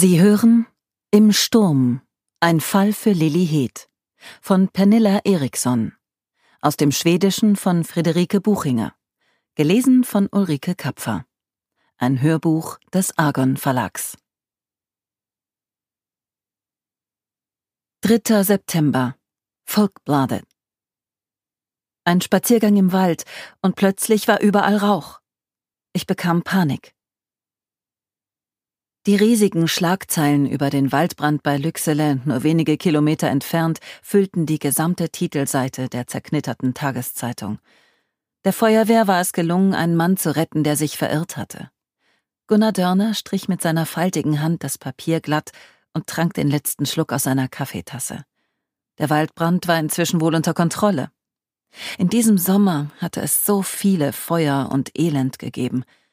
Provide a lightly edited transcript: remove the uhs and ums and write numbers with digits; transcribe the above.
Sie hören Im Sturm, ein Fall für Lilly Heeth von Pernilla Eriksson, aus dem Schwedischen von Friederike Buchinger, gelesen von Ulrike Kapfer. Ein Hörbuch des Argon Verlags. 3. September. Folkbladet. Ein Spaziergang im Wald und plötzlich war überall Rauch. Ich bekam Panik. Die riesigen Schlagzeilen über den Waldbrand bei Lycksele, nur wenige Kilometer entfernt, füllten die gesamte Titelseite der zerknitterten Tageszeitung. Der Feuerwehr war es gelungen, einen Mann zu retten, der sich verirrt hatte. Gunnar Dörner strich mit seiner faltigen Hand das Papier glatt und trank den letzten Schluck aus seiner Kaffeetasse. Der Waldbrand war inzwischen wohl unter Kontrolle. In diesem Sommer hatte es so viele Feuer und Elend gegeben.